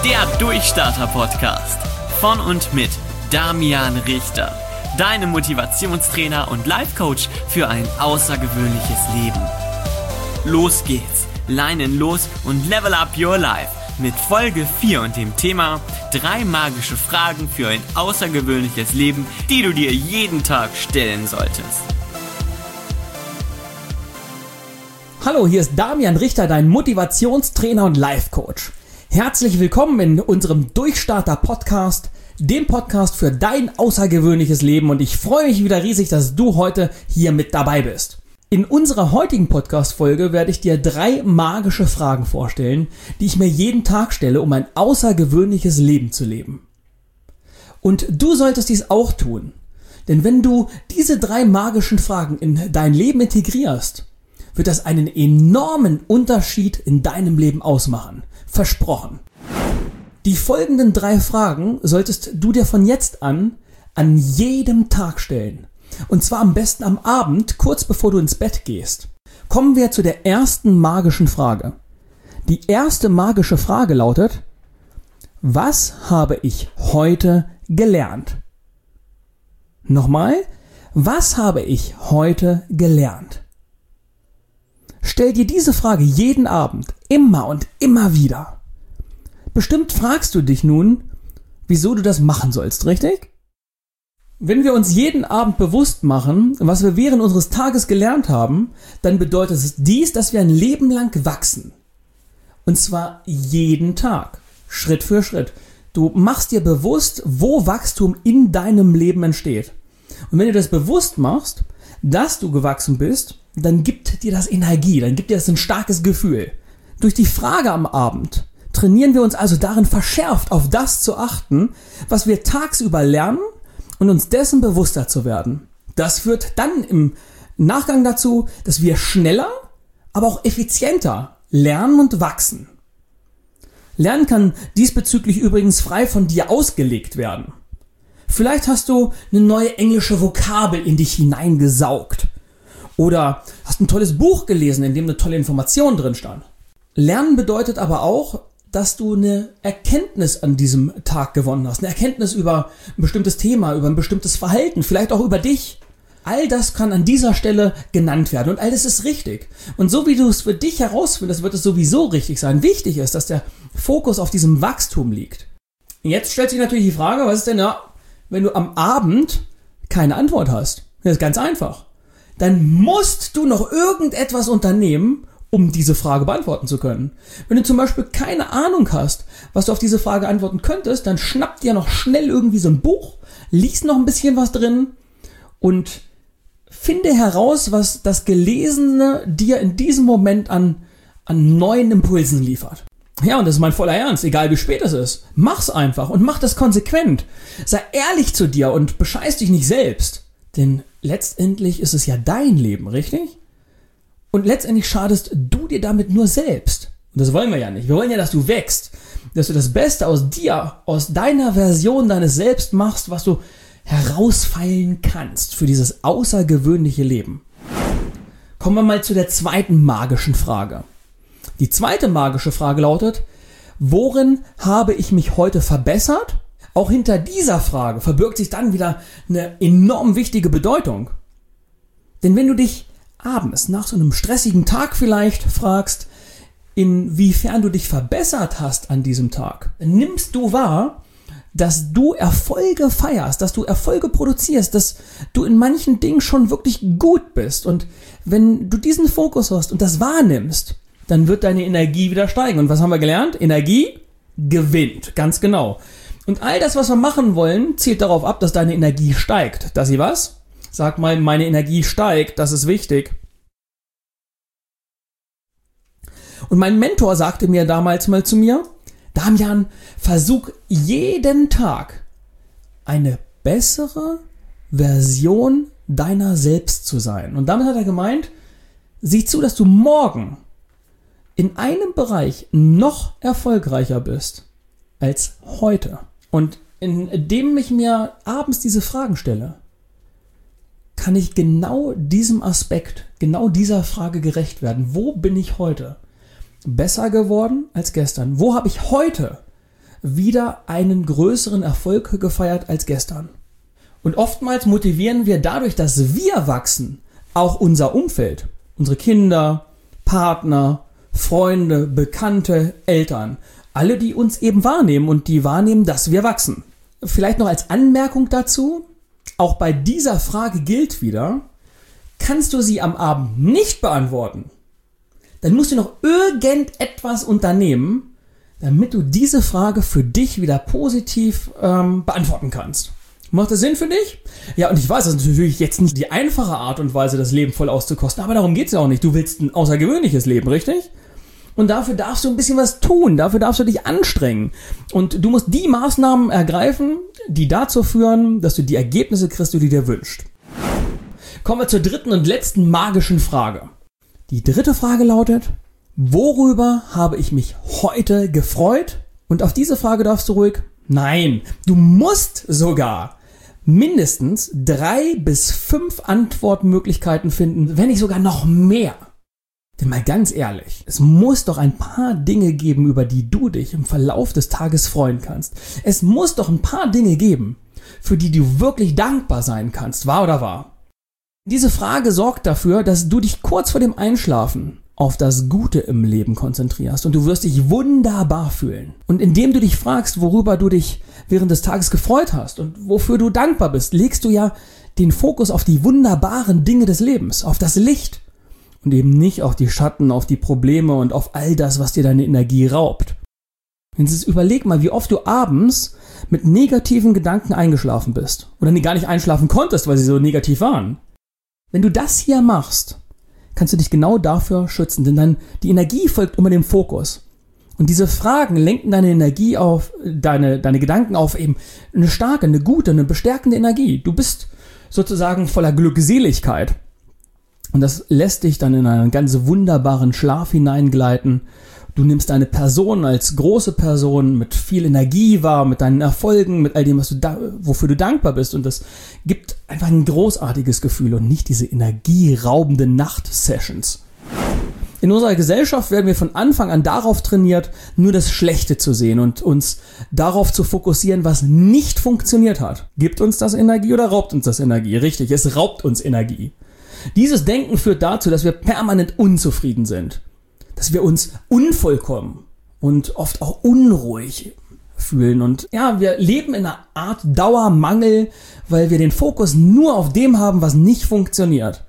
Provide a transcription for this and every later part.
Der Durchstarter-Podcast von und mit Damian Richter, deinem Motivationstrainer und Life-Coach für ein außergewöhnliches Leben. Los geht's, Leinen los und level up your life mit Folge 4 und dem Thema 3 magische Fragen für ein außergewöhnliches Leben, die du dir jeden Tag stellen solltest. Hallo, hier ist Damian Richter, dein Motivationstrainer und Life-Coach. Herzlich willkommen in unserem Durchstarter-Podcast, dem Podcast für dein außergewöhnliches Leben, und ich freue mich wieder riesig, dass du heute hier mit dabei bist. In unserer heutigen Podcast-Folge werde ich dir 3 magische Fragen vorstellen, die ich mir jeden Tag stelle, um ein außergewöhnliches Leben zu leben. Und du solltest dies auch tun, denn wenn du diese 3 magischen Fragen in dein Leben integrierst, wird das einen enormen Unterschied in deinem Leben ausmachen. Versprochen. Die folgenden 3 Fragen solltest du dir von jetzt an jedem Tag stellen. Und zwar am besten am Abend, kurz bevor du ins Bett gehst. Kommen wir zu der ersten magischen Frage. Die erste magische Frage lautet: Was habe ich heute gelernt? Nochmal, was habe ich heute gelernt? Stell dir diese Frage jeden Abend, immer und immer wieder. Bestimmt fragst du dich nun, wieso du das machen sollst, richtig? Wenn wir uns jeden Abend bewusst machen, was wir während unseres Tages gelernt haben, dann bedeutet es dies, dass wir ein Leben lang wachsen. Und zwar jeden Tag, Schritt für Schritt. Du machst dir bewusst, wo Wachstum in deinem Leben entsteht. Und wenn du das bewusst machst, dass du gewachsen bist, dann gibt dir das Energie, dann gibt dir das ein starkes Gefühl. Durch die Frage am Abend trainieren wir uns also darin, verschärft auf das zu achten, was wir tagsüber lernen, und uns dessen bewusster zu werden. Das führt dann im Nachgang dazu, dass wir schneller, aber auch effizienter lernen und wachsen. Lernen kann diesbezüglich übrigens frei von dir ausgelegt werden. Vielleicht hast du eine neue englische Vokabel in dich hineingesaugt. Oder hast ein tolles Buch gelesen, in dem eine tolle Information drin stand. Lernen bedeutet aber auch, dass du eine Erkenntnis an diesem Tag gewonnen hast. Eine Erkenntnis über ein bestimmtes Thema, über ein bestimmtes Verhalten, vielleicht auch über dich. All das kann an dieser Stelle genannt werden und all das ist richtig. Und so wie du es für dich herausfindest, wird es sowieso richtig sein. Wichtig ist, dass der Fokus auf diesem Wachstum liegt. Jetzt stellt sich natürlich die Frage, was ist denn wenn du am Abend keine Antwort hast? Das ist ganz einfach. Dann musst du noch irgendetwas unternehmen, um diese Frage beantworten zu können. Wenn du zum Beispiel keine Ahnung hast, was du auf diese Frage antworten könntest, dann schnapp dir noch schnell irgendwie so ein Buch, lies noch ein bisschen was drin und finde heraus, was das Gelesene dir in diesem Moment an neuen Impulsen liefert. Ja, und das ist mein voller Ernst, egal wie spät es ist. Mach's einfach und mach das konsequent. Sei ehrlich zu dir und bescheiß dich nicht selbst. Denn letztendlich ist es ja dein Leben, richtig? Und letztendlich schadest du dir damit nur selbst. Und das wollen wir ja nicht. Wir wollen ja, dass du wächst. Dass du das Beste aus dir, aus deiner Version deines Selbst machst, was du herausfeilen kannst für dieses außergewöhnliche Leben. Kommen wir mal zu der zweiten magischen Frage. Die zweite magische Frage lautet: Worin habe ich mich heute verbessert? Auch hinter dieser Frage verbirgt sich dann wieder eine enorm wichtige Bedeutung. Denn wenn du dich abends nach so einem stressigen Tag vielleicht fragst, inwiefern du dich verbessert hast an diesem Tag, nimmst du wahr, dass du Erfolge feierst, dass du Erfolge produzierst, dass du in manchen Dingen schon wirklich gut bist. Und wenn du diesen Fokus hast und das wahrnimmst, dann wird deine Energie wieder steigen. Und was haben wir gelernt? Energie gewinnt, ganz genau. Und all das, was wir machen wollen, zielt darauf ab, dass deine Energie steigt. Dass sie was? Sag mal, meine Energie steigt, das ist wichtig. Und mein Mentor sagte mir damals mal zu mir: Damian, versuch jeden Tag eine bessere Version deiner selbst zu sein. Und damit hat er gemeint, sieh zu, dass du morgen in einem Bereich noch erfolgreicher bist als heute. Und indem ich mir abends diese Fragen stelle, kann ich genau diesem Aspekt, genau dieser Frage gerecht werden. Wo bin ich heute besser geworden als gestern? Wo habe ich heute wieder einen größeren Erfolg gefeiert als gestern. Und oftmals motivieren wir dadurch, dass wir wachsen, auch unser Umfeld, unsere Kinder, Partner, Freunde, Bekannte, Eltern, alle, die uns eben wahrnehmen und die wahrnehmen, dass wir wachsen. Vielleicht noch als Anmerkung dazu, auch bei dieser Frage gilt wieder, kannst du sie am Abend nicht beantworten, dann musst du noch irgendetwas unternehmen, damit du diese Frage für dich wieder positiv beantworten kannst. Macht das Sinn für dich? Ja, und ich weiß, das ist natürlich jetzt nicht die einfache Art und Weise, das Leben voll auszukosten, aber darum geht's ja auch nicht. Du willst ein außergewöhnliches Leben, richtig? Und dafür darfst du ein bisschen was tun, dafür darfst du dich anstrengen. Und du musst die Maßnahmen ergreifen, die dazu führen, dass du die Ergebnisse kriegst, die du dir wünschst. Kommen wir zur dritten und letzten magischen Frage. Die dritte Frage lautet, worüber habe ich mich heute gefreut? Und auf diese Frage darfst du ruhig, nein, du musst sogar mindestens 3 bis 5 Antwortmöglichkeiten finden, wenn nicht sogar noch mehr. Denn mal ganz ehrlich, es muss doch ein paar Dinge geben, über die du dich im Verlauf des Tages freuen kannst. Es muss doch ein paar Dinge geben, für die du wirklich dankbar sein kannst, wahr oder wahr? Diese Frage sorgt dafür, dass du dich kurz vor dem Einschlafen auf das Gute im Leben konzentrierst und du wirst dich wunderbar fühlen. Und indem du dich fragst, worüber du dich während des Tages gefreut hast und wofür du dankbar bist, legst du ja den Fokus auf die wunderbaren Dinge des Lebens, auf das Licht und eben nicht auf die Schatten, auf die Probleme und auf all das, was dir deine Energie raubt. Jetzt überleg mal, wie oft du abends mit negativen Gedanken eingeschlafen bist oder gar nicht einschlafen konntest, weil sie so negativ waren. Wenn du das hier machst, kannst du dich genau dafür schützen, denn dann die Energie folgt immer dem Fokus. Und diese Fragen lenken deine Energie auf, deine Gedanken auf eben eine starke, eine gute, eine bestärkende Energie. Du bist sozusagen voller Glückseligkeit. Und das lässt dich dann in einen ganz wunderbaren Schlaf hineingleiten. Du nimmst deine Person als große Person mit viel Energie wahr, mit deinen Erfolgen, mit all dem, wofür du dankbar bist. Und das gibt einfach ein großartiges Gefühl und nicht diese energieraubenden Nachtsessions. In unserer Gesellschaft werden wir von Anfang an darauf trainiert, nur das Schlechte zu sehen und uns darauf zu fokussieren, was nicht funktioniert hat. Gibt uns das Energie oder raubt uns das Energie? Richtig, es raubt uns Energie. Dieses Denken führt dazu, dass wir permanent unzufrieden sind. Dass wir uns unvollkommen und oft auch unruhig fühlen. Und ja, wir leben in einer Art Dauermangel, weil wir den Fokus nur auf dem haben, was nicht funktioniert.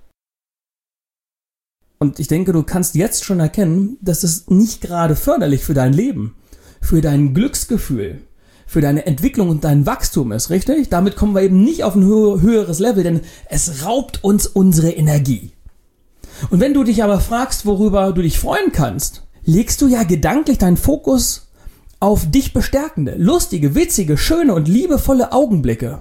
Und ich denke, du kannst jetzt schon erkennen, dass es nicht gerade förderlich für dein Leben, für dein Glücksgefühl, für deine Entwicklung und dein Wachstum ist, richtig? Damit kommen wir eben nicht auf ein höheres Level, denn es raubt uns unsere Energie. Und wenn du dich aber fragst, worüber du dich freuen kannst, legst du ja gedanklich deinen Fokus auf dich bestärkende, lustige, witzige, schöne und liebevolle Augenblicke.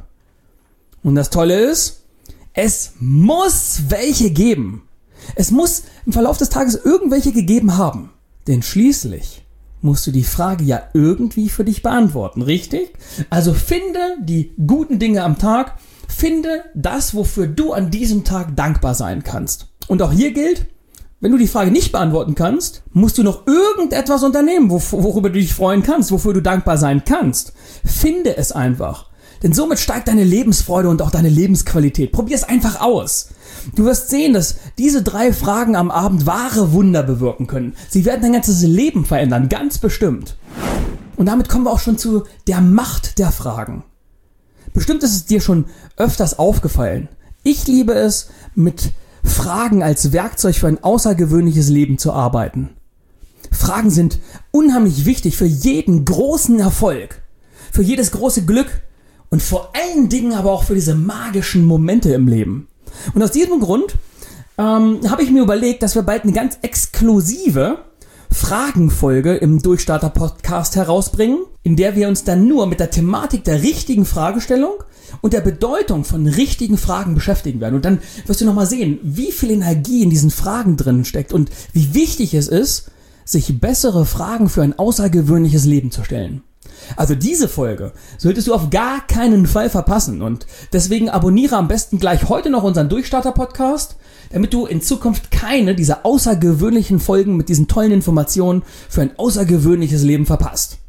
Und das Tolle ist, es muss welche geben. Es muss im Verlauf des Tages irgendwelche gegeben haben. Denn schließlich musst du die Frage ja irgendwie für dich beantworten, richtig? Also finde die guten Dinge am Tag, finde das, wofür du an diesem Tag dankbar sein kannst. Und auch hier gilt, wenn du die Frage nicht beantworten kannst, musst du noch irgendetwas unternehmen, worüber du dich freuen kannst, wofür du dankbar sein kannst. Finde es einfach. Denn somit steigt deine Lebensfreude und auch deine Lebensqualität. Probier es einfach aus. Du wirst sehen, dass diese 3 Fragen am Abend wahre Wunder bewirken können. Sie werden dein ganzes Leben verändern, ganz bestimmt. Und damit kommen wir auch schon zu der Macht der Fragen. Bestimmt ist es dir schon öfters aufgefallen. Ich liebe es, mit Fragen als Werkzeug für ein außergewöhnliches Leben zu arbeiten. Fragen sind unheimlich wichtig für jeden großen Erfolg, für jedes große Glück und vor allen Dingen aber auch für diese magischen Momente im Leben. Und aus diesem Grund habe ich mir überlegt, dass wir bald eine ganz exklusive Fragenfolge im Durchstarter-Podcast herausbringen, in der wir uns dann nur mit der Thematik der richtigen Fragestellung und der Bedeutung von richtigen Fragen beschäftigen werden. Und dann wirst du nochmal sehen, wie viel Energie in diesen Fragen drin steckt und wie wichtig es ist, sich bessere Fragen für ein außergewöhnliches Leben zu stellen. Also diese Folge solltest du auf gar keinen Fall verpassen und deswegen abonniere am besten gleich heute noch unseren Durchstarter-Podcast, damit du in Zukunft keine dieser außergewöhnlichen Folgen mit diesen tollen Informationen für ein außergewöhnliches Leben verpasst.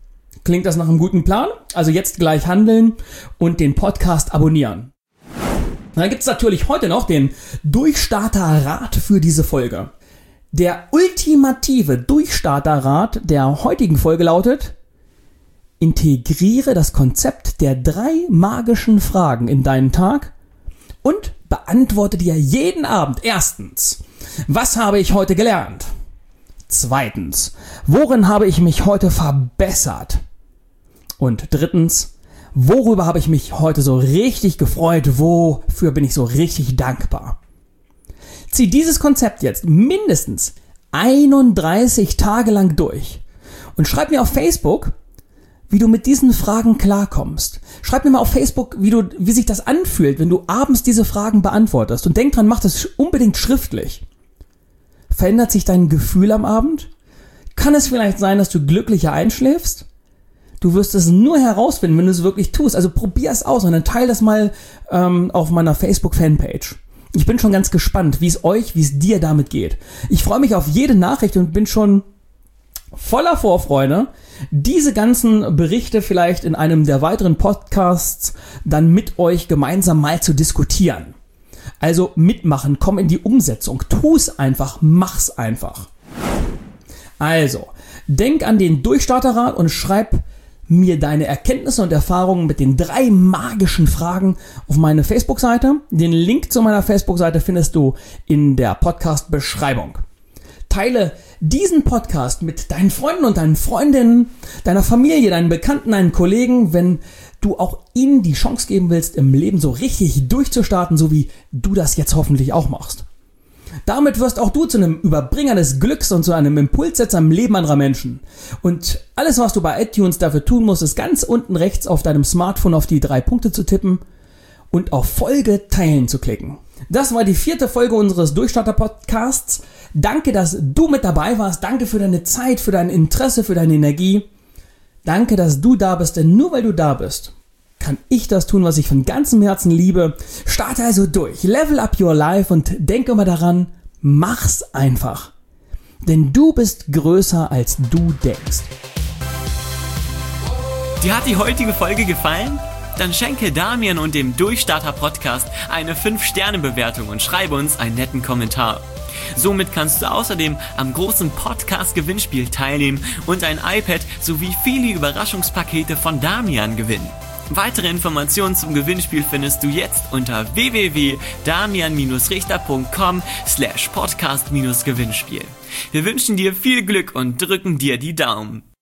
Klingt das nach einem guten Plan? Also jetzt gleich handeln und den Podcast abonnieren. Dann gibt es natürlich heute noch den Durchstarter-Rat für diese Folge. Der ultimative Durchstarter-Rat der heutigen Folge lautet: Integriere das Konzept der 3 magischen Fragen in deinen Tag und beantworte dir jeden Abend erstens: Was habe ich heute gelernt? Zweitens: Worin habe ich mich heute verbessert? Und drittens: Worüber habe ich mich heute so richtig gefreut? Wofür bin ich so richtig dankbar? Zieh dieses Konzept jetzt mindestens 31 Tage lang durch und schreib mir auf Facebook, wie du mit diesen Fragen klarkommst. Schreib mir mal auf Facebook, wie sich das anfühlt, wenn du abends diese Fragen beantwortest. Und denk dran, mach das unbedingt schriftlich. Verändert sich dein Gefühl am Abend? Kann es vielleicht sein, dass du glücklicher einschläfst? Du wirst es nur herausfinden, wenn du es wirklich tust. Also probier es aus und dann teile das mal auf meiner Facebook-Fanpage. Ich bin schon ganz gespannt, wie es dir damit geht. Ich freue mich auf jede Nachricht und bin schon voller Vorfreude, diese ganzen Berichte vielleicht in einem der weiteren Podcasts dann mit euch gemeinsam mal zu diskutieren. Also mitmachen, komm in die Umsetzung, tu's einfach, mach's einfach. Also, denk an den Durchstarterrat und schreib mir deine Erkenntnisse und Erfahrungen mit den 3 magischen Fragen auf meine Facebook-Seite. Den Link zu meiner Facebook-Seite findest du in der Podcast-Beschreibung. Teile diesen Podcast mit deinen Freunden und deinen Freundinnen, deiner Familie, deinen Bekannten, deinen Kollegen, wenn du auch ihnen die Chance geben willst, im Leben so richtig durchzustarten, so wie du das jetzt hoffentlich auch machst. Damit wirst auch du zu einem Überbringer des Glücks und zu einem Impulssetzer im Leben anderer Menschen. Und alles, was du bei iTunes dafür tun musst, ist ganz unten rechts auf deinem Smartphone auf die 3 Punkte zu tippen und auf Folge teilen zu klicken. Das war die 4. Folge unseres Durchstarter-Podcasts. Danke, dass du mit dabei warst. Danke für deine Zeit, für dein Interesse, für deine Energie. Danke, dass du da bist, denn nur weil du da bist, kann ich das tun, was ich von ganzem Herzen liebe. Starte also durch, level up your life und denke immer daran, mach's einfach. Denn du bist größer, als du denkst. Dir hat die heutige Folge gefallen? Dann schenke Damian und dem Durchstarter-Podcast eine 5-Sterne-Bewertung und schreibe uns einen netten Kommentar. Somit kannst du außerdem am großen Podcast-Gewinnspiel teilnehmen und ein iPad sowie viele Überraschungspakete von Damian gewinnen. Weitere Informationen zum Gewinnspiel findest du jetzt unter www.damian-richter.com/podcast-Gewinnspiel. Wir wünschen dir viel Glück und drücken dir die Daumen.